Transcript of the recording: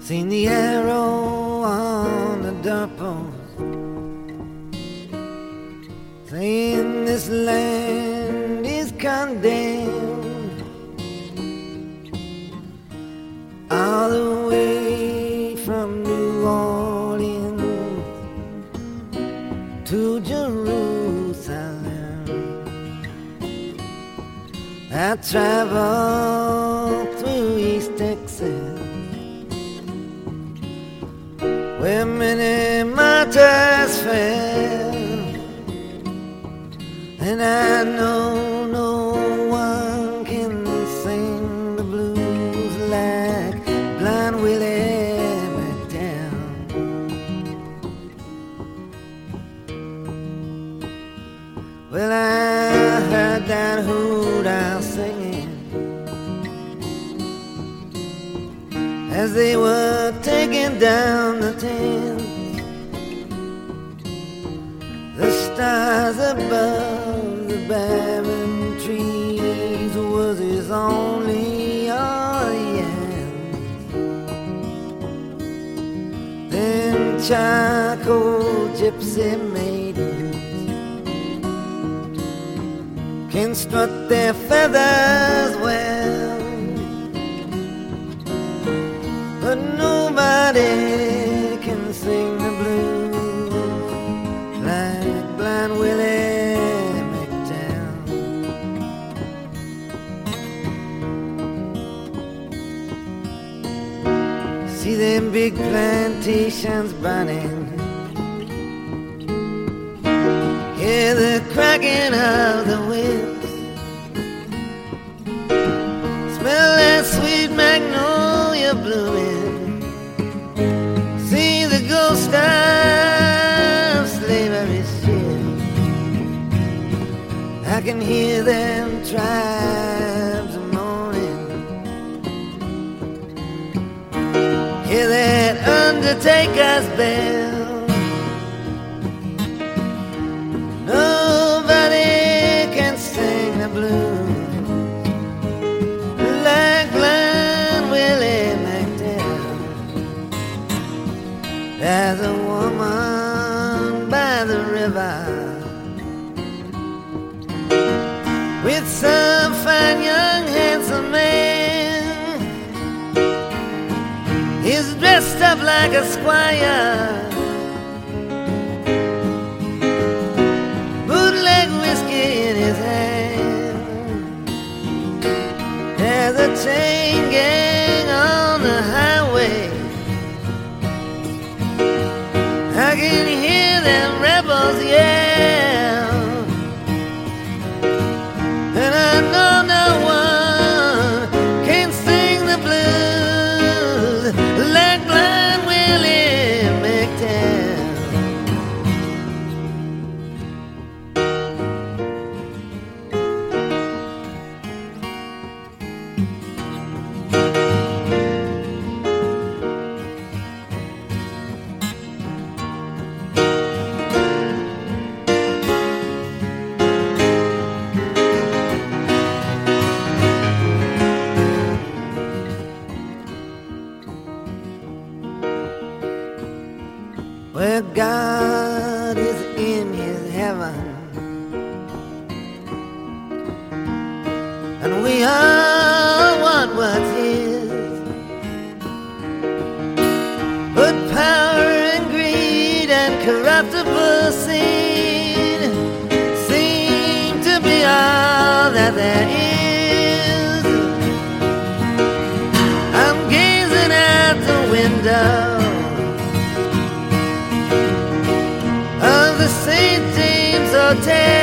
Seen the arrow on the doorpost, saying this land is condemned. All the way from New Orleans to Jerusalem, I traveled through East Texas, where many martyrs fell, and I know no one can sing the blues like Blind Willie McDowell. Well, I heard that hoot owl singing as they were taking down the tent. The stars above the barren trees was his only audience. Then charcoal gypsy maidens can strut their feathers well, but nobody can sing the blues like Blind Willie McDowell. See them big plantations burning, hear the cracking of the whips, smell that sweet magnolia blooming, see the ghost of slavery ship. I can hear them tribes moaning, hear that undertaker's bell. Nobody can sing the blues like Blind Willie McDowell. There's a woman by the river with some fine young handsome man. He's dressed up like a squire, bootleg whiskey in his hand. There's a chain gang on the highway, I can hear them rebels yell, and I know no one can sing the blues like Blind Willie McDowell. Where God is in his heaven, and we all want what's his, but power and greed and corruptible sin seem to be all that there is. I'm gazing out the window of the St. James Hotel,